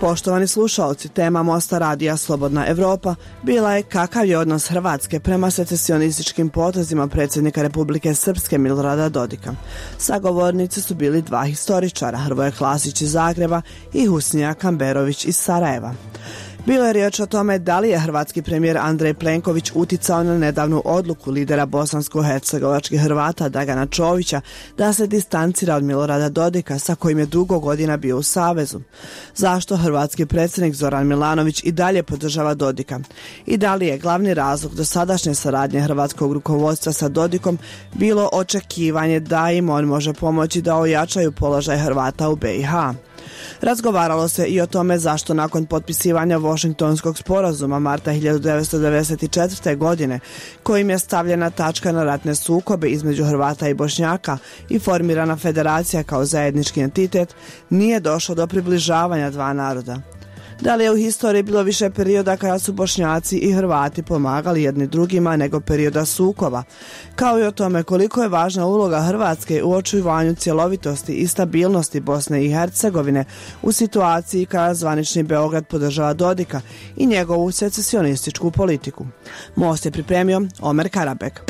Poštovani slušalci, tema Mosta radija Slobodna Evropa bila je kakav je odnos Hrvatske prema secesionističkim potezima predsjednika Republike Srpske Milorada Dodika. Sagovornici su bili dva historičara, Hrvoje Klasić iz Zagreba i Husnija Kamberović iz Sarajeva. Bilo je riječ o tome da li je hrvatski premijer Andrej Plenković uticao na nedavnu odluku lidera bosansko-hercegovačkih Hrvata Dragana Čovića da se distancira od Milorada Dodika sa kojim je dugo godina bio u savezu. Zašto hrvatski predsjednik Zoran Milanović i dalje podržava Dodika? I da li je glavni razlog dosadašnje saradnje hrvatskog rukovodstva sa Dodikom bilo očekivanje da im on može pomoći da ojačaju položaj Hrvata u BiH? Razgovaralo se i o tome zašto nakon potpisivanja Washingtonskog sporazuma marta 1994. godine, kojim je stavljena tačka na ratne sukobe između Hrvata i Bošnjaka i formirana federacija kao zajednički entitet, nije došlo do približavanja dva naroda. Da li je u historiji bilo više perioda kada su Bošnjaci i Hrvati pomagali jedni drugima nego perioda sukoba, kao i o tome koliko je važna uloga Hrvatske u očuvanju cjelovitosti i stabilnosti Bosne i Hercegovine u situaciji kada zvanični Beograd podržava Dodika i njegovu secesionističku politiku. Most je pripremio Omer Karabek.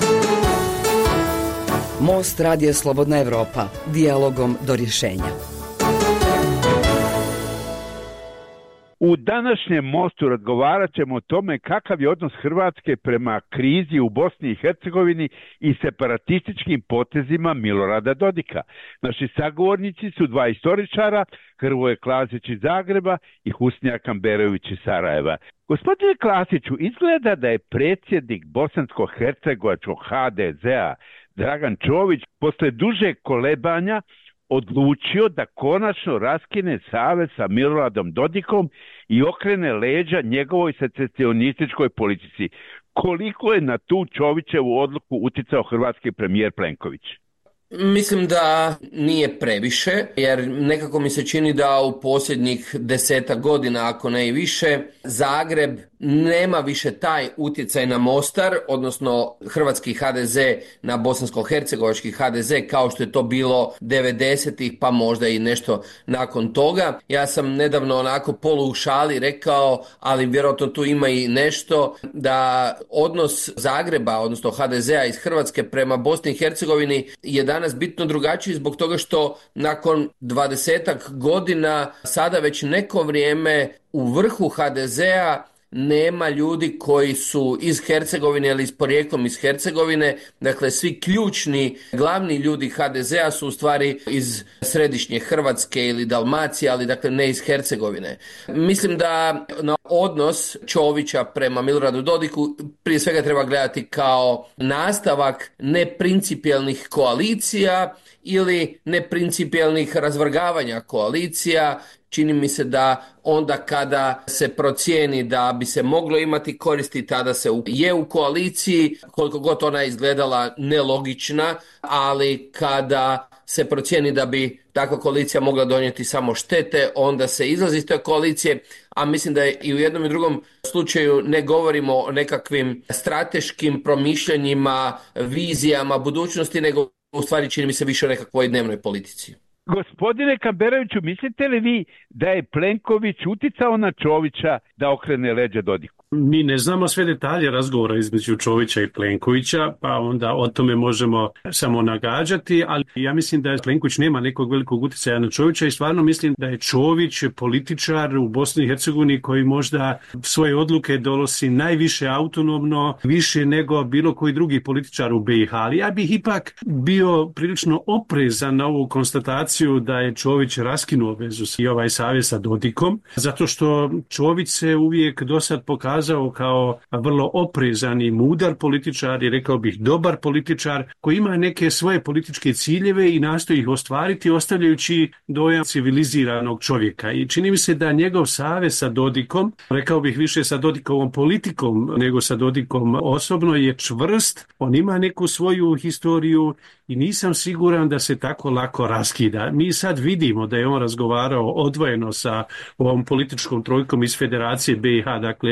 Most radija Slobodna Evropa, dijalogom do rješenja. U današnjem mostu razgovarat ćemo o tome kakav je odnos Hrvatske prema krizi u Bosni i Hercegovini i separatističkim potezima Milorada Dodika. Naši sagovornici su dva historičara, Hrvoje Klasić iz Zagreba i Husnija Kamberović iz Sarajeva. Gospodine Klasiću, izgleda da je predsjednik bosansko-hercegovačkog HDZ-a Dragan Čović posle duže kolebanja odlučio da konačno raskine savez sa Miloradom Dodikom i okrene leđa njegovoj secesionističkoj politici. Koliko je na tu Čovićevu odluku uticao hrvatski premijer Plenković? Mislim da nije previše, jer nekako mi se čini da u posljednjih 10 godina, ako ne i više, Zagreb nema više taj utjecaj na Mostar, odnosno hrvatski HDZ na bosansko-hercegovački HDZ, kao što je to bilo 90-ih, pa možda i nešto nakon toga. Ja sam nedavno onako polu u šali rekao, ali vjerojatno tu ima i nešto, da odnos Zagreba, odnosno HDZ-a iz Hrvatske prema Bosni i Hercegovini je danas bitno drugačiji zbog toga što nakon 20 godina sada već neko vrijeme u vrhu HDZ-a nema ljudi koji su iz Hercegovine ili s porijeklom iz Hercegovine. Dakle, svi ključni, glavni ljudi HDZ-a su u stvari iz središnje Hrvatske ili Dalmacije, ali dakle ne iz Hercegovine. Mislim da na odnos Čovića prema Miloradu Dodiku prije svega treba gledati kao nastavak neprincipijelnih koalicija ili neprincipijelnih razvrgavanja koalicija. Čini mi se da onda kada se procijeni da bi se moglo imati koristi, tada se je u koaliciji, koliko god ona izgledala nelogična, ali kada se procijeni da bi takva koalicija mogla donijeti samo štete, onda se izlazi iz te koalicije, a mislim da je i u jednom i drugom slučaju ne govorimo o nekakvim strateškim promišljanjima, vizijama budućnosti, nego u stvari čini mi se više o nekakvoj dnevnoj politici. Gospodine Kamberoviću, mislite li vi da je Plenković uticao na Čovića da okrene leđa Dodiku? Mi ne znamo sve detalje razgovora između Čovića i Plenkovića, pa onda o tome možemo samo nagađati, ali ja mislim da Plenković nema nekog velikog utjecaja na Čovića i stvarno mislim da je Čović političar u Bosni i Hercegovini koji možda svoje odluke donosi najviše autonomno, više nego bilo koji drugi političar u BiH. Ali ja bih ipak bio prilično oprezan na ovu konstataciju da je Čović raskinuo vezu i ovaj savez sa Dodikom, zato što Čović se uvijek dosad pokazao kao vrlo oprezan i mudar političar i rekao bih dobar političar koji ima neke svoje političke ciljeve i nastoji ih ostvariti ostavljajući dojam civiliziranog čovjeka. I čini mi se da njegov savez sa Dodikom, rekao bih više sa Dodikovom politikom nego sa Dodikom osobno, je čvrst. On ima neku svoju historiju i nisam siguran da se tako lako raskida. Mi sad vidimo da je on razgovarao odvojeno sa ovom političkom trojkom iz Federacije BiH, dakle SDP,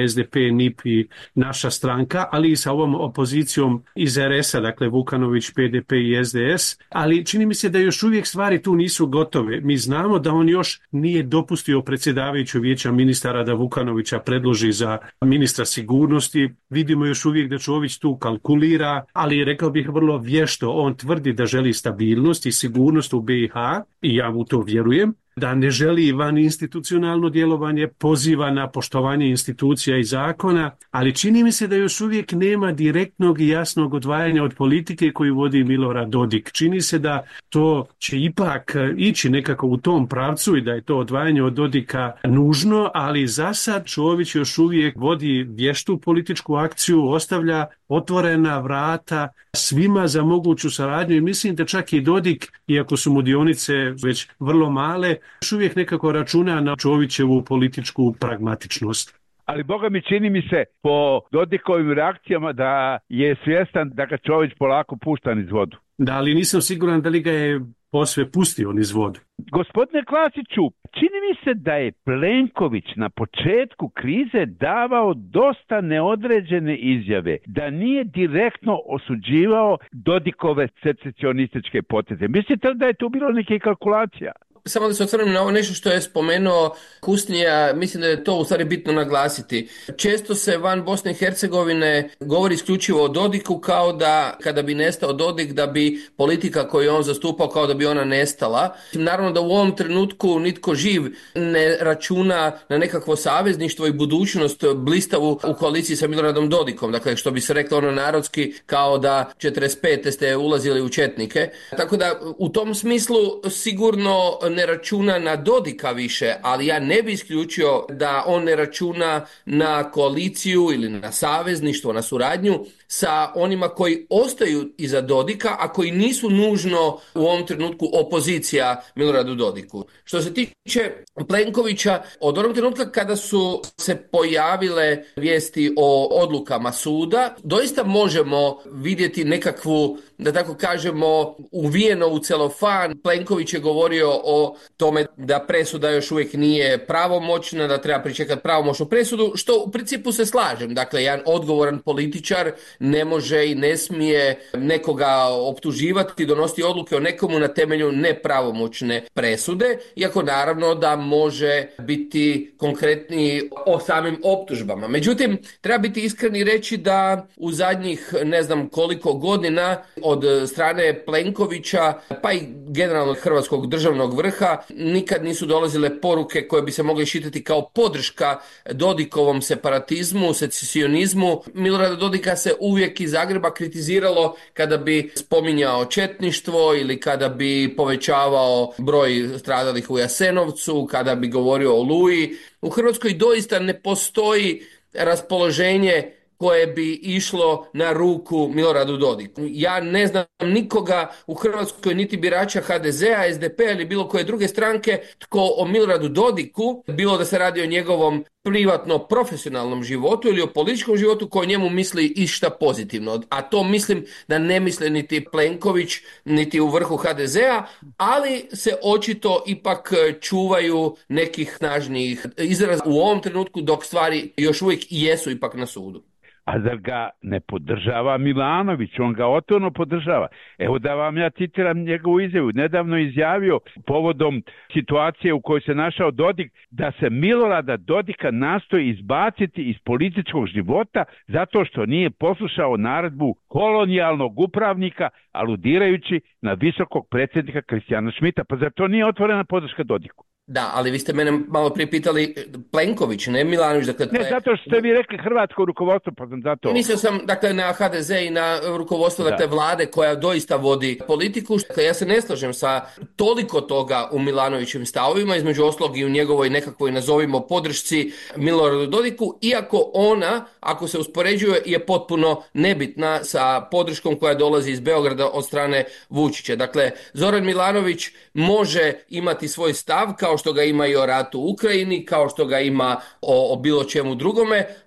NIP i naša stranka, ali i sa ovom opozicijom iz RS-a, dakle Vukanović, PDP i SDS, ali čini mi se da još uvijek stvari tu nisu gotove. Mi znamo da on još nije dopustio predsjedavajuću vijeća ministara da Vukanovića predloži za ministra sigurnosti. Vidimo još uvijek da Čović tu kalkulira, ali rekao bih vrlo vješto. On tvrdi da želi stabilnost i sigurnost u BiH i ja mu to vjerujem, da ne želi van institucionalno djelovanje, poziva na poštovanje institucija i zakona, ali čini mi se da još uvijek nema direktnog i jasnog odvajanja od politike koju vodi Milorad Dodik. Čini se da to će ipak ići nekako u tom pravcu i da je to odvajanje od Dodika nužno, ali za sad Čović još uvijek vodi vještu političku akciju, ostavlja otvorena vrata svima za moguću saradnju i mislim da čak i Dodik, iako su mu dionice već vrlo male, još uvijek nekako računa na Čovićevu političku pragmatičnost. Ali Boga mi čini mi se po Dodikovim reakcijama da je svjestan da ga Čović polako pušta niz vodu. Da, ali nisam siguran da li ga je posve pustio niz vodu. Gospodine Klasiću, čini mi se da je Plenković na početku krize davao dosta neodređene izjave, da nije direktno osuđivao Dodikove secesionističke poteze. Mislite li da je tu bilo neke kalkulacija? Samo da se osvrnem na ovo nešto što je spomenuo Kusnija, mislim da je to u stvari bitno naglasiti. Često se van Bosne i Hercegovine govori isključivo o Dodiku kao da kada bi nestao Dodik da bi politika koju je on zastupao kao da bi ona nestala. Naravno da u ovom trenutku nitko živ ne računa na nekakvo savezništvo i budućnost blistavu u koaliciji sa Miloradom Dodikom. Dakle, što bi se reklo ono narodski kao da 45. ste ulazili u četnike. Tako da u tom smislu sigurno ne računa na Dodika više, ali ja ne bi isključio da on ne računa na koaliciju ili na savezništvo, na suradnju sa onima koji ostaju iza Dodika, a koji nisu nužno u ovom trenutku opozicija Miloradu Dodiku. Što se tiče Plenkovića, od onog trenutka kada su se pojavile vijesti o odlukama suda, doista možemo vidjeti nekakvu, da tako kažemo, uvijeno u celofan. Plenković je govorio o tome da presuda još uvijek nije pravomoćna, da treba pričekati pravomoćnu presudu, što u principu se slažem. Dakle, jedan odgovoran političar ne može i ne smije nekoga optuživati, donositi odluke o nekomu na temelju nepravomoćne presude, iako naravno da može biti konkretni o samim optužbama. Međutim, treba biti iskren i reći da u zadnjih ne znam koliko godina od strane Plenkovića, pa i generalnog hrvatskog državnog vrha, nikad nisu dolazile poruke koje bi se mogle šitati kao podrška Dodikovom separatizmu, secesionizmu. Milorada Dodika se uvijek iz Zagreba kritiziralo kada bi spominjao četništvo ili kada bi povećavao broj stradalih u Jasenovcu, kada bi govorio o Oluji. U Hrvatskoj doista ne postoji raspoloženje koje bi išlo na ruku Miloradu Dodiku. Ja ne znam nikoga u Hrvatskoj, niti birača HDZ-a, SDP-a ili bilo koje druge stranke, tko o Miloradu Dodiku, bilo da se radi o njegovom privatno profesionalnom životu ili o političkom životu, koji njemu misli išta pozitivno. A to mislim da ne misle niti Plenković, niti u vrhu HDZ-a, ali se očito ipak čuvaju nekih snažnijih izraza u ovom trenutku, dok stvari još uvijek jesu ipak na sudu. A zar ga ne podržava Milanović? On ga otvoreno podržava. Evo da vam ja citiram njegovu izjavu. Nedavno izjavio povodom situacije u kojoj se našao Dodik da se Milorada Dodika nastoji izbaciti iz političkog života zato što nije poslušao naredbu kolonijalnog upravnika, aludirajući na visokog predsjednika Kristijana Šmita. Pa zar to nije otvorena podrška Dodiku? Da, ali vi ste mene malo prije pitali Plenković, ne Milanović. Dakle, ne, zato što ste vi rekli hrvatsko rukovodstvo, pa sam zato... Mislio sam, dakle, na HDZ i na rukovodstvo dakle, vlade koja doista vodi politiku. Dakle, ja se ne slažem sa toliko toga u Milanovićevim stavovima, između oslog i u njegovoj nekakvoj, nazovimo, podršci Miloradu Dodiku, iako ona, ako se uspoređuje, je potpuno nebitna sa podrškom koja dolazi iz Beograda od strane Vučića. Dakle, Zoran Milanović može imati svoj stav, kao što ga ima i o ratu u Ukrajini, kao što ga ima o bilo čemu drugome,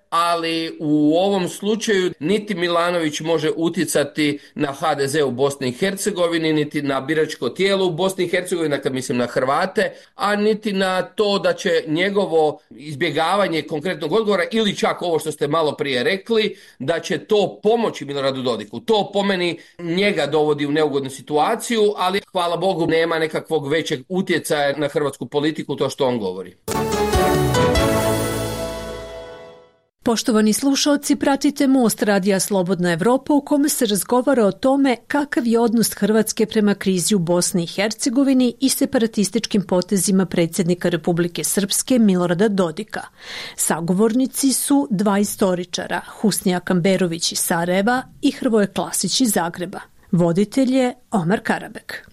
ali u ovom slučaju niti Milanović može utjecati na HDZ u Bosni i Hercegovini, niti na biračko tijelo u Bosni i Hercegovini, dakle mislim na Hrvate, a niti na to da će njegovo izbjegavanje konkretnog odgovora ili čak ovo što ste malo prije rekli, da će to pomoći Miloradu Dodiku. To po meni njega dovodi u neugodnu situaciju, ali hvala Bogu nema nekakvog većeg utjecaja na hrvatsku politiku to što on govori. Poštovani slušalci, pratite Most radija Slobodna Evropa u kome se razgovara o tome kakav je odnos Hrvatske prema krizi u Bosni i Hercegovini i separatističkim potezima predsjednika Republike Srpske Milorada Dodika. Sagovornici su dva istoričara, Husnija Kamberović iz Sarajeva i Hrvoje Klasić iz Zagreba. Voditelj je Omar Karabek.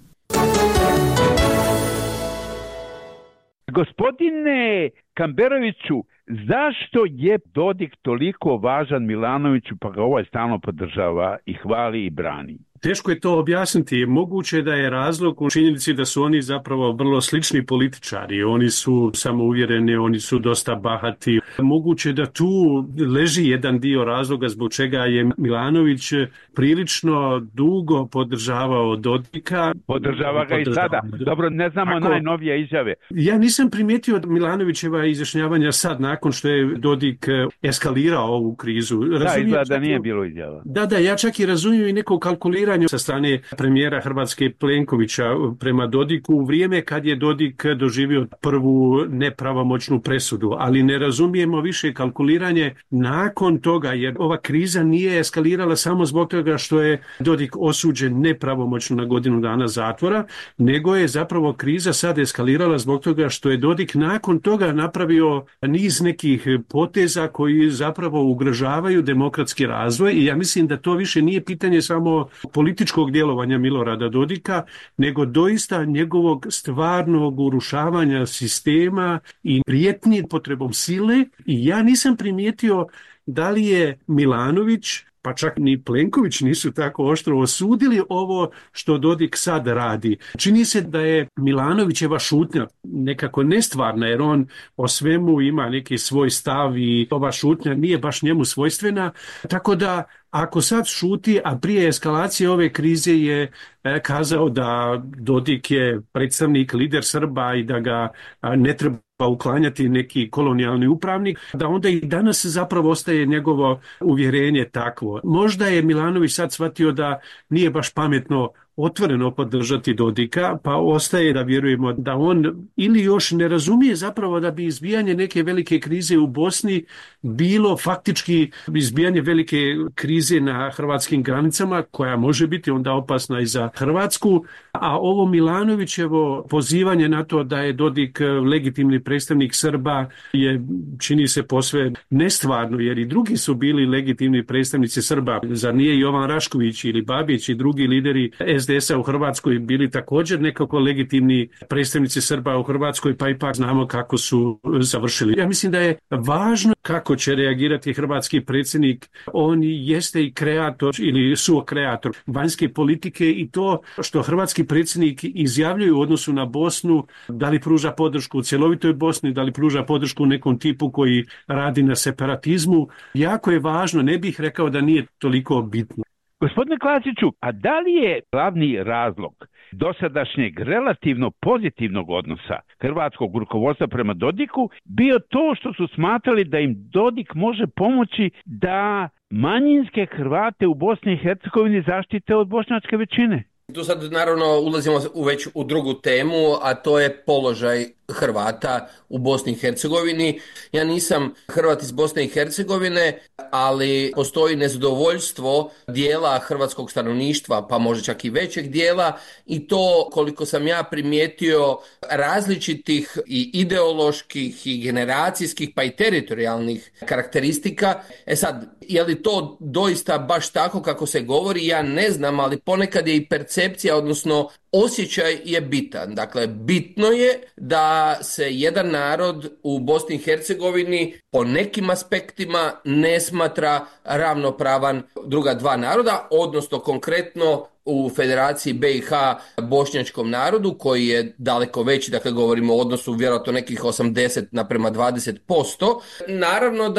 Gospodine Kamberoviću, zašto je Dodik toliko važan Milanoviću pa ga ovaj stalno podržava i hvali i brani? Teško je to objasniti. Moguće je da je razlog u činjenici da su oni zapravo vrlo slični političari. Oni su samouvjereni, oni su dosta bahati. Moguće je da tu leži jedan dio razloga zbog čega je Milanović prilično dugo podržavao Dodika. Podržava ga i sada. Dobro, ne znamo najnovije izjave. Ja nisam primijetio Milanovićeva izjašnjavanja sad, nakon što je Dodik eskalirao ovu krizu. Da, izgleda da nije bilo izjava. Da, ja čak i razumijem i neko kalkuliranje sa strane premijera Hrvatske Plenkovića prema Dodiku u vrijeme kad je Dodik doživio prvu nepravomoćnu presudu, ali ne razumijemo više kalkuliranje nakon toga, jer ova kriza nije eskalirala samo zbog toga što je Dodik osuđen nepravomoćno na godinu dana zatvora, nego je zapravo kriza sad eskalirala zbog toga što je Dodik nakon toga napravio niz nekih poteza koji zapravo ugrožavaju demokratski razvoj i ja mislim da to više nije pitanje samo političkog djelovanja Milorada Dodika, nego doista njegovog stvarnog urušavanja sistema i prijetnji potrebom sile. I ja nisam primijetio da li je Milanović, pa čak ni Plenković nisu tako oštro osudili ovo što Dodik sad radi. Čini se da je Milanovićeva šutnja nekako nestvarna, jer on o svemu ima neki svoj stav i ova šutnja nije baš njemu svojstvena, tako da ako sad šuti, a prije eskalacije ove krize je kazao da Dodik je predstavnik, lider Srba i da ga ne treba uklanjati neki kolonijalni upravnik, da onda i danas zapravo ostaje njegovo uvjerenje takvo. Možda je Milanović sad shvatio da nije baš pametno otvoreno podržati Dodika, pa ostaje da vjerujemo da on ili još ne razumije zapravo da bi izbijanje neke velike krize u Bosni bilo faktički izbijanje velike krize na hrvatskim granicama, koja može biti onda opasna i za Hrvatsku, a ovo Milanovićevo pozivanje na to da je Dodik legitimni predstavnik Srba je, čini se, posve nestvarno, jer i drugi su bili legitimni predstavnici Srba. Zar nije Jovan Rašković ili Babić i drugi lideri SDS-a u Hrvatskoj bili također nekako legitimni predstavnici Srba u Hrvatskoj, pa ipak znamo kako su završili. Ja mislim da je važno kako će reagirati hrvatski predsjednik. On jeste i kreator ili suokreator vanjske politike i to što hrvatski predsjednik izjavljuje u odnosu na Bosnu, da li pruža podršku cjelovitoj Bosni, da li pruža podršku nekom tipu koji radi na separatizmu, jako je važno, ne bih rekao da nije toliko bitno. Gospodine Klasiću, a da li je glavni razlog dosadašnjeg relativno pozitivnog odnosa hrvatskog rukovodstva prema Dodiku bio to što su smatrali da im Dodik može pomoći da manjinske Hrvate u Bosni i Hercegovini zaštite od bošnjačke većine? Tu sad naravno ulazimo već u drugu temu, a to je položaj Hrvata u Bosni i Hercegovini. Ja nisam Hrvat iz Bosne i Hercegovine, ali postoji nezadovoljstvo dijela hrvatskog stanovništva, pa možda čak i većeg dijela, i to, koliko sam ja primijetio, različitih i ideoloških i generacijskih pa i teritorijalnih karakteristika. Sad, je li to doista baš tako kako se govori, ja ne znam, ali ponekad je i percepcija, odnosno osjećaj je bitan. Dakle, bitno je da se jedan narod u Bosni i Hercegovini po nekim aspektima ne smatra ravnopravan druga dva naroda, odnosno konkretno u Federaciji BiH bošnjačkom narodu koji je daleko veći, dakle govorimo o odnosu vjerojatno nekih 80 naprema 20%. Naravno da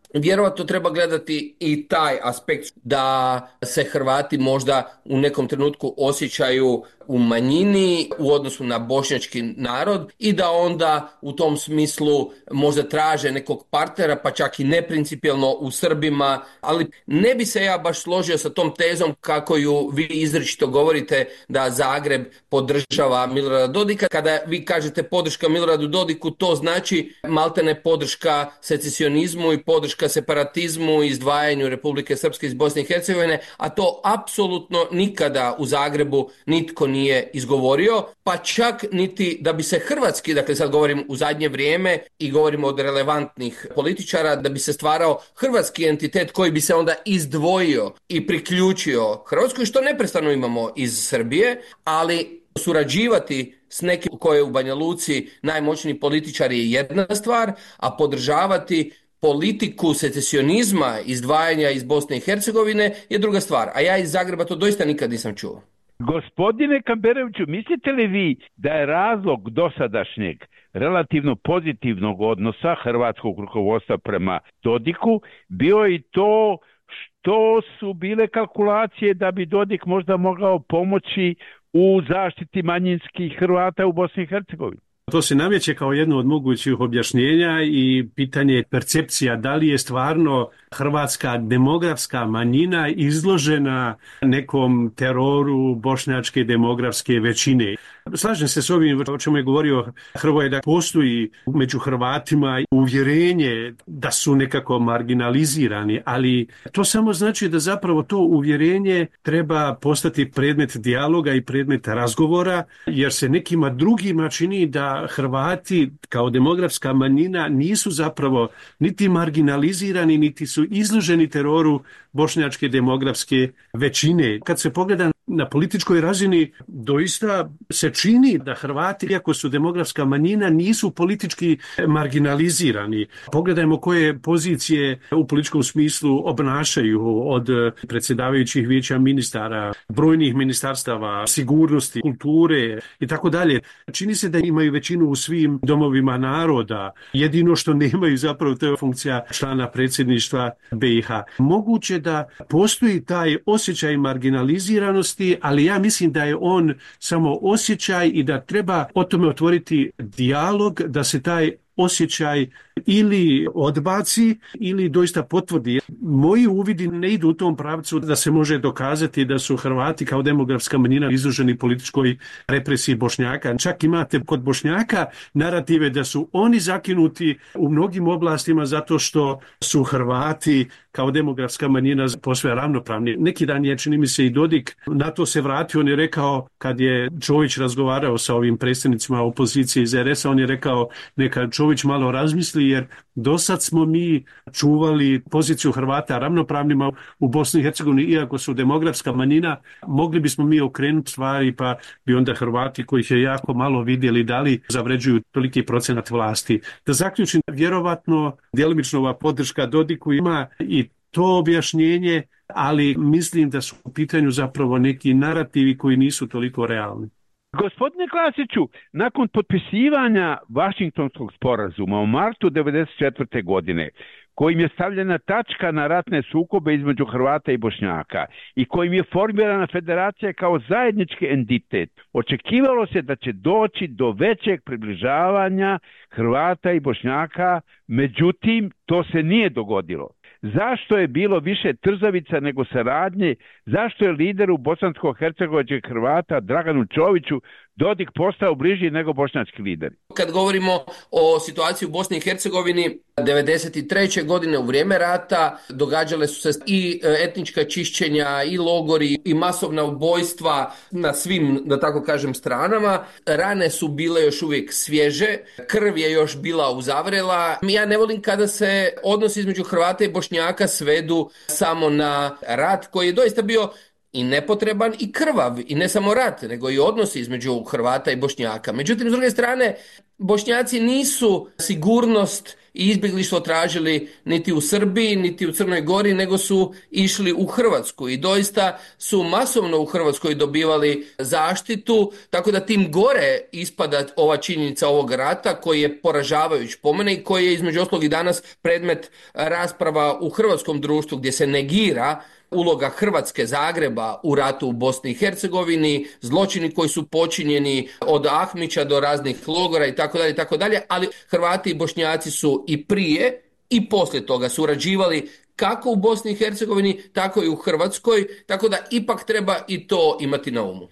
vjerojatno treba gledati i taj aspekt da se Hrvati možda u nekom trenutku osjećaju u manjini u odnosu na bošnjački narod i da onda u tom smislu možda traže nekog partnera, pa čak i neprincipijelno u Srbima, ali ne bi se ja baš složio sa tom tezom kako ju vi izričito govorite da Zagreb podržava Milorada Dodika. Kada vi kažete podrška Miloradu Dodiku, to znači maltene podrška secesionizmu i podrška separatizmu i izdvajanju Republike Srpske iz Bosne i Hercegovine, a to apsolutno nikada u Zagrebu nitko nije izgovorio, pa čak niti da bi se hrvatski, dakle sad govorim u zadnje vrijeme i govorimo od relevantnih političara, da bi se stvarao hrvatski entitet koji bi se onda izdvojio i priključio Hrvatskoj, što neprestano imamo iz Srbije, ali surađivati s nekim koji je u Banja Luci najmoćniji političar je jedna stvar, a podržavati politiku secesionizma, izdvajanja iz Bosne i Hercegovine je druga stvar. A ja iz Zagreba to doista nikad nisam čuo. Gospodine Kamberoviću, mislite li vi da je razlog dosadašnjeg relativno pozitivnog odnosa hrvatskog rukovodstva prema Dodiku bio i to što su bile kalkulacije da bi Dodik možda mogao pomoći u zaštiti manjinskih Hrvata u Bosni i Hercegovini? To se nameće kao jedno od mogućih objašnjenja i pitanje percepcija da li je stvarno hrvatska demografska manjina izložena nekom teroru bošnjačke demografske većine. Slažem se s ovim o čemu je govorio Hrvoje, da postoji među Hrvatima uvjerenje da su nekako marginalizirani, ali to samo znači da zapravo to uvjerenje treba postati predmet dijaloga i predmet razgovora, jer se nekima drugima čini da Hrvati kao demografska manjina nisu zapravo niti marginalizirani, niti su izloženi teroru bošnjačke demografske većine. Kad se pogleda na političkoj razini, doista se čini da Hrvati, iako su demografska manjina, nisu politički marginalizirani. Pogledajmo koje pozicije u političkom smislu obnašaju, od predsjedavajućih vijeća ministara, brojnih ministarstava, sigurnosti, kulture i tako dalje. Čini se da imaju većinu u svim domovima naroda. Jedino što nemaju zapravo to je funkcija člana predsjedništva BiH. Moguće da postoji taj osjećaj marginaliziranosti, ali ja mislim da je on samo osjećaj i da treba o tome otvoriti dijalog, da se taj osjećaj ili odbaci ili doista potvrdi. Moji uvidi ne idu u tom pravcu da se može dokazati da su Hrvati kao demografska manjina izloženi političkoj represiji Bošnjaka. Čak imate kod Bošnjaka narative da su oni zakinuti u mnogim oblastima zato što su Hrvati kao demografska manjina posve ravnopravni. Neki dan je, čini mi se, i Dodik na to se vratio. On je rekao, kad je Čović razgovarao sa ovim predstavnicima opozicije iz RS-a, on je rekao neka Čović malo razmisli, jer do sad smo mi čuvali poziciju Hrvata ravnopravnima u Bosni i Hercegovini, iako su demografska manjina, mogli bismo mi okrenuti stvari, pa bi onda Hrvati, kojih je jako malo vidjeli, da li zavređuju toliki procenat vlasti. Da zaključim, vjerovatno djelomično ova podrška Dodiku ima i to objašnjenje, ali mislim da su u pitanju zapravo neki narativi koji nisu toliko realni. Gospodine Klasiću, nakon potpisivanja Vašingtonskog sporazuma u martu 1994. godine, kojim je stavljena tačka na ratne sukobe između Hrvata i Bošnjaka i kojim je formirana federacija kao zajednički entitet, očekivalo se da će doći do većeg približavanja Hrvata i Bošnjaka, međutim to se nije dogodilo. Zašto je bilo više trzavica nego saradnje? Zašto je lideru bosansko-hercegovačkih Hrvata Draganu Čoviću Dodik postao bliži nego bošnjački lideri? Kad govorimo o situaciji u Bosni i Hercegovini, 1993. godine u vrijeme rata događale su se i etnička čišćenja, i logori, i masovna ubojstva na svim, da tako kažem, stranama. Rane su bile još uvijek svježe, krv je još bila uzavrela. Ja ne volim kada se odnosi između Hrvata i Bošnjaka svedu samo na rat koji je doista bio i nepotreban i krvav, i ne samo rat, nego i odnosi između Hrvata i Bošnjaka. Međutim, s druge strane, Bošnjaci nisu sigurnost izbjeglištvo tražili niti u Srbiji, niti u Crnoj Gori, nego su išli u Hrvatsku i doista su masovno u Hrvatskoj dobivali zaštitu, tako da tim gore ispada ova činjenica ovog rata koji je poražavajuć po mene i koji je između ostalog i danas predmet rasprava u hrvatskom društvu gdje se negira uloga Hrvatske, Zagreba u ratu u Bosni i Hercegovini, zločini koji su počinjeni od Ahmića do raznih logora i tako dalje, ali Hrvati i Bošnjaci su i prije i poslije toga surađivali kako u Bosni i Hercegovini, tako i u Hrvatskoj, tako da ipak treba i to imati na umu.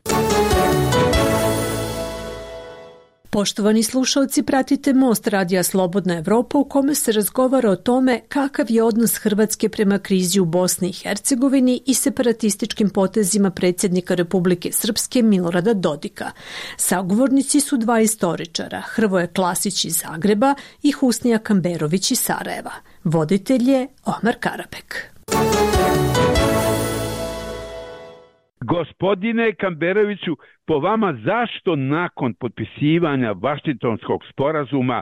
Poštovani slušalci, pratite Most radija Slobodna Evropa u kome se razgovara o tome kakav je odnos Hrvatske prema krizi u Bosni i Hercegovini i separatističkim potezima predsjednika Republike Srpske Milorada Dodika. Sagovornici su dva istoričara, Hrvoje Klasić iz Zagreba i Husnija Kamberović iz Sarajeva. Voditelj je Omar Karabek. Gospodine Kamberoviću, po vama zašto nakon potpisivanja Vašingtonskog sporazuma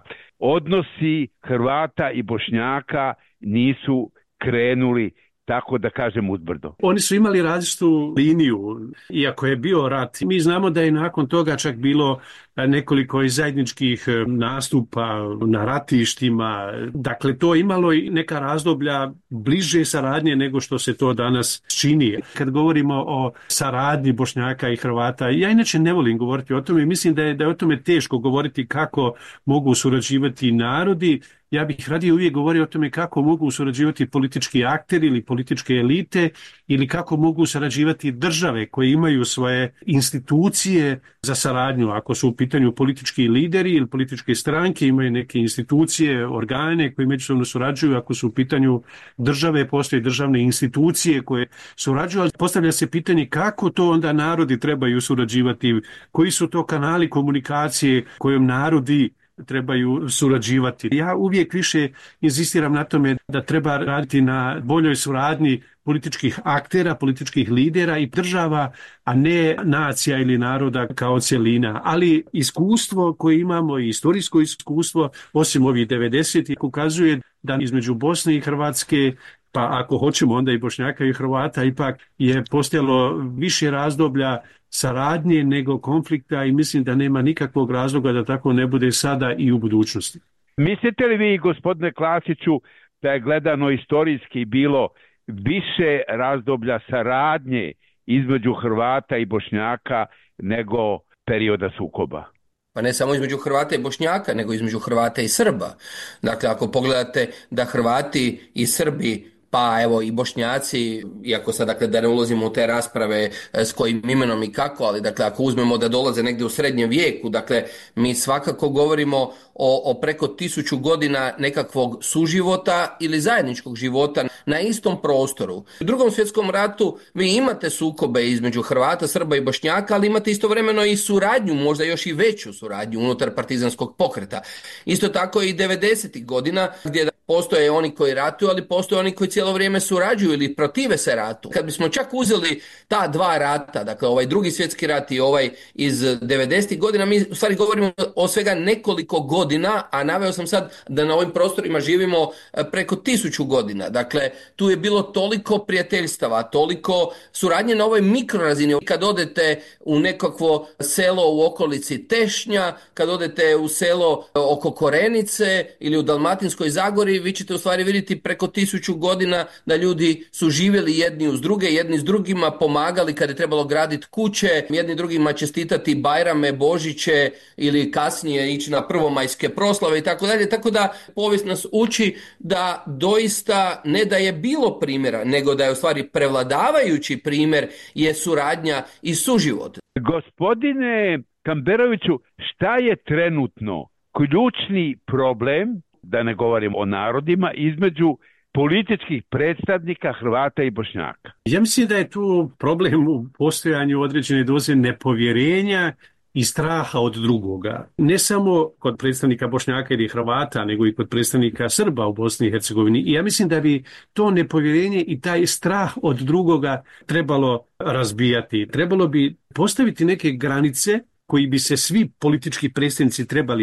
odnosi Hrvata i Bošnjaka nisu krenuli, tako da kažem, uzbrdo? Oni su imali različitu liniju, iako je bio rat. Mi znamo da je nakon toga čak bilo nekoliko i zajedničkih nastupa na ratištima. Dakle, to je imalo i neka razdoblja bliže saradnje nego što se to danas čini. Kad govorimo o saradnji Bošnjaka i Hrvata, ja inače ne volim govoriti o tome. Mislim da je o tome teško govoriti kako mogu surađivati narodi. Ja bih radije uvijek govorio o tome kako mogu surađivati politički akteri ili političke elite ili kako mogu surađivati države koje imaju svoje institucije za saradnju. Ako su u pitanju politički lideri ili političke stranke, imaju neke institucije, organe koji međusobno surađuju. Ako su u pitanju države, postoje državne institucije koje surađuju, ali postavlja se pitanje kako to onda narodi trebaju surađivati, koji su to kanali komunikacije kojom narodi trebaju surađivati. Ja uvijek više inzistiram na tome da treba raditi na boljoj suradnji političkih aktera, političkih lidera i država, a ne nacija ili naroda kao cjelina. Ali iskustvo koje imamo i istorijsko iskustvo, osim ovih 90-ih, ukazuje da između Bosne i Hrvatske, pa ako hoćemo onda i Bošnjaka i Hrvata, ipak je postojalo više razdoblja saradnje nego konflikta i mislim da nema nikakvog razloga da tako ne bude sada i u budućnosti. Mislite li vi, gospodine Klasiću, da je gledano istorijski bilo više razdoblja saradnje između Hrvata i Bošnjaka nego perioda sukoba? Pa ne samo između Hrvata i Bošnjaka, nego između Hrvata i Srba. Dakle, ako pogledate da Hrvati i Srbi, pa evo i Bošnjaci, iako sad dakle da ne ulazimo u te rasprave s kojim imenom i kako, ali dakle ako uzmemo da dolaze negdje u srednjem vijeku, dakle mi svakako govorimo o preko 1000 godina nekakvog suživota ili zajedničkog života na istom prostoru. U Drugom svjetskom ratu vi imate sukobe između Hrvata, Srba i Bošnjaka, ali imate istovremeno i suradnju, možda još i veću suradnju unutar partizanskog pokreta. Isto tako i 90. godina gdje postoje oni koji ratuju, ali postoje oni koji cijelo vrijeme surađuju ili protive se ratu. Kad bismo čak uzeli ta dva rata, dakle ovaj Drugi svjetski rat i ovaj iz 90. godina, mi u stvari govorimo o svega nekoliko godina, a naveo sam sad da na ovim prostorima živimo preko 1000 godina. Dakle, tu je bilo toliko prijateljstava, toliko suradnje na ovoj mikrorazini. Kad odete u nekakvo selo u okolici Tešnja, kad odete u selo oko Korenice ili u Dalmatinskoj Zagori, vi ćete u stvari vidjeti preko 1000 godina da ljudi su živjeli jedni uz druge, jedni s drugima pomagali kad je trebalo graditi kuće, jedni drugima čestitati Bajrame, Božiće ili kasnije ići na prvomajske proslave i tako dalje. Tako da povijest nas uči da doista ne da je bilo primjera, nego da je u stvari prevladavajući primjer je suradnja i suživot. Gospodine Kamberoviću, šta je trenutno ključni problem, da ne govorim o narodima, između političkih predstavnika Hrvata i Bošnjaka? Ja mislim da je tu problem u postojanju određene doze nepovjerenja i straha od drugoga. Ne samo kod predstavnika Bošnjaka ili Hrvata, nego i kod predstavnika Srba u Bosni i Hercegovini. I ja mislim da bi to nepovjerenje i taj strah od drugoga trebalo razbijati. Trebalo bi postaviti neke granice koji bi se svi politički predstavnici trebali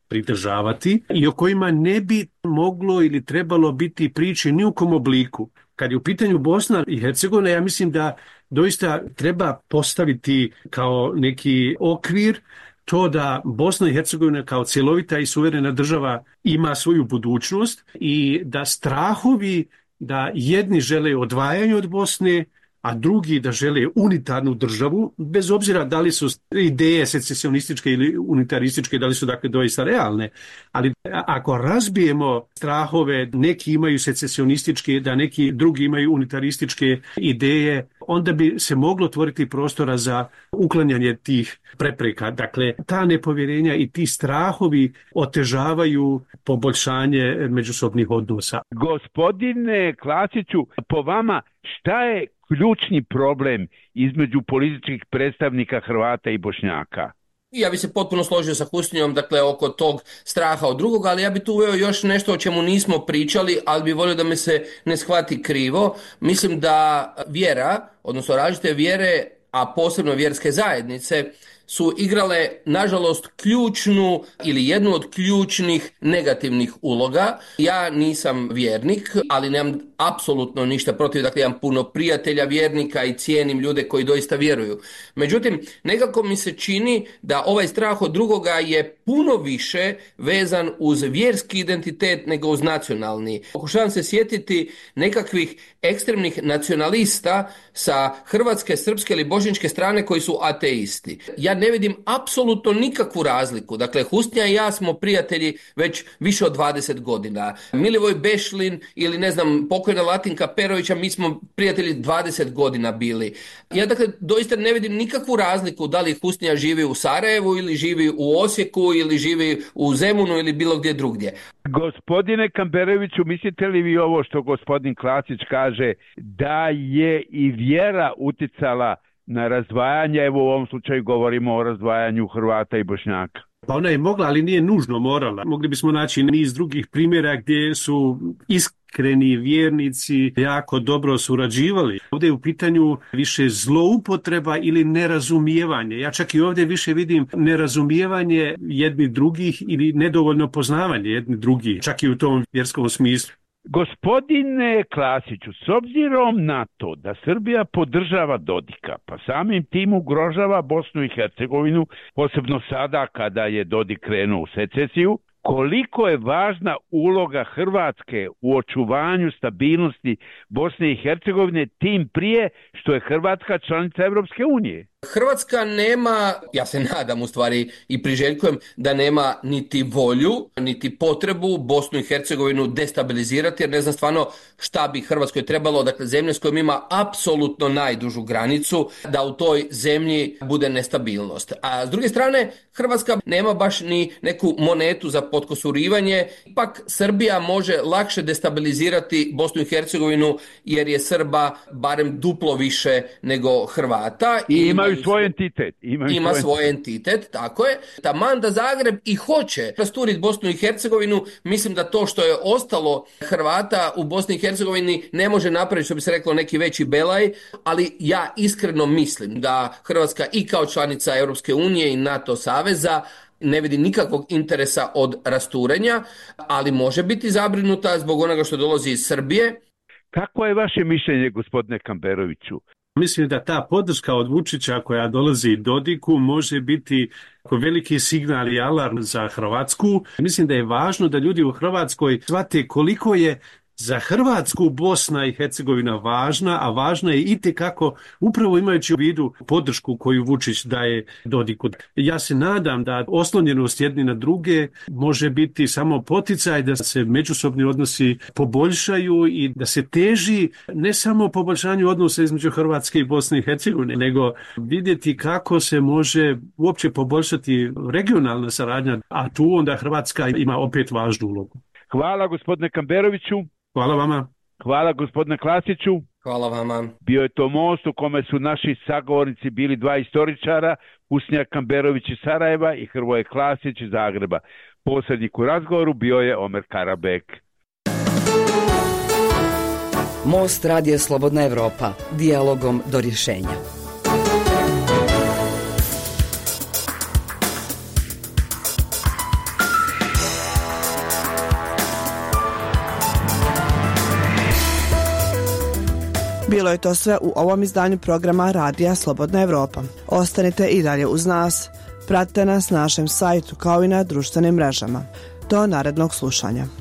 pridržavati i o kojima ne bi moglo ili trebalo biti priče ni u kom obliku. Kad je u pitanju Bosna i Hercegovina, ja mislim da doista treba postaviti kao neki okvir to da Bosna i Hercegovina kao cjelovita i suverena država ima svoju budućnost i da strahovi da jedni žele odvajanje od Bosne, a drugi da žele unitarnu državu, bez obzira da li su ideje secesionističke ili unitarističke, da li su dakle doista realne. Ali ako razbijemo strahove, neki imaju secesionističke, da neki drugi imaju unitarističke ideje, onda bi se moglo otvoriti prostora za uklanjanje tih prepreka. Dakle, ta nepovjerenja i ti strahovi otežavaju poboljšanje međusobnih odnosa. Gospodine Klasiću, po vama šta je ključni problem između političkih predstavnika Hrvata i Bošnjaka? Ja bi se potpuno složio sa Husnijom, dakle, oko tog straha od drugoga, ali ja bi tu uveo još nešto o čemu nismo pričali, ali bi volio da me se ne shvati krivo. Mislim da vjera, odnosno različite vjere, a posebno vjerske zajednice, su igrale, nažalost, ključnu ili jednu od ključnih negativnih uloga. Ja nisam vjernik, ali nemam apsolutno ništa protiv, dakle imam puno prijatelja vjernika i cijenim ljude koji doista vjeruju. Međutim, nekako mi se čini da ovaj strah od drugoga je puno više vezan uz vjerski identitet nego uz nacionalni. Pokušavam se sjetiti nekakvih ekstremnih nacionalista sa hrvatske, srpske ili bošnjačke strane koji su ateisti. Ja ne vidim apsolutno nikakvu razliku. Dakle, Husnija i ja smo prijatelji već više od 20 godina. Milivoj Bešlin ili ne znam, pokojna Latinka Perovića, mi smo prijatelji 20 godina bili. Ja dakle doista ne vidim nikakvu razliku da li Husnija živi u Sarajevu ili živi u Osijeku ili živi u Zemunu ili bilo gdje drugdje. Gospodine Kamberoviću, mislite li vi ovo što gospodin Klasić kaže, da je i vjera uticala na razdvajanje, evo u ovom slučaju govorimo o razdvajanju Hrvata i Bošnjaka? Pa ona je mogla, ali nije nužno morala. Mogli bismo naći niz drugih primjera gdje su iskreni vjernici jako dobro surađivali. Ovdje je u pitanju više zloupotreba ili nerazumijevanje. Ja čak i ovdje više vidim nerazumijevanje jedni drugih ili nedovoljno poznavanje jedni drugih, čak i u tom vjerskom smislu. Gospodine Klasiću, s obzirom na to da Srbija podržava Dodika, pa samim tim ugrožava Bosnu i Hercegovinu, posebno sada kada je Dodik krenuo u secesiju, koliko je važna uloga Hrvatske u očuvanju stabilnosti Bosne i Hercegovine, tim prije što je Hrvatska članica Europske unije? Hrvatska nema, ja se nadam u stvari i priželjkujem da nema niti volju, niti potrebu Bosnu i Hercegovinu destabilizirati, jer ne znam stvarno šta bi Hrvatskoj trebalo, dakle zemlje s kojom ima apsolutno najdužu granicu, da u toj zemlji bude nestabilnost. A s druge strane, Hrvatska nema baš ni neku monetu za potkosurivanje, ipak Srbija može lakše destabilizirati Bosnu i Hercegovinu jer je Srba barem duplo više nego Hrvata. I imaju svoj entitet. Ima svoj entitet, tako je. Taman da Zagreb i hoće rasturiti Bosnu i Hercegovinu, mislim da to što je ostalo Hrvata u Bosni i Hercegovini ne može napraviti, što bi se reklo, neki veći belaj, ali ja iskreno mislim da Hrvatska i kao članica Europske unije i NATO saveza ne vidi nikakvog interesa od rasturenja, ali može biti zabrinuta zbog onoga što dolazi iz Srbije. Kako je vaše mišljenje, gospodine Kamberoviću? Mislim da ta podrška od Vučića koja dolazi Dodiku može biti veliki signal i alarm za Hrvatsku. Mislim da je važno da ljudi u Hrvatskoj shvate koliko je za Hrvatsku Bosna i Hercegovina važna, a važna je itekako upravo imajući u vidu podršku koju Vučić daje Dodiku. Ja se nadam da oslonjenost jedni na druge može biti samo poticaj da se međusobni odnosi poboljšaju i da se teži ne samo poboljšanju odnosa između Hrvatske i Bosne i Hercegovine, nego vidjeti kako se može uopće poboljšati regionalna saradnja, a tu onda Hrvatska ima opet važnu ulogu. Hvala gospodine Kamberoviću. Hvala vama. Hvala gospodine Klasiću. Hvala vama. Bio je to most u kome su naši sagovornici bili dva istoričara, Husnija Kamberović iz Sarajeva i Hrvoje Klasić iz Zagreba. Posrednik u razgovoru bio je Omer Karabek. Most Radija Slobodna Evropa. Dijalogom do rješenja. Bilo je to sve u ovom izdanju programa Radija Slobodna Evropa. Ostanite i dalje uz nas. Pratite nas na našem sajtu kao i na društvenim mrežama. Do narednog slušanja.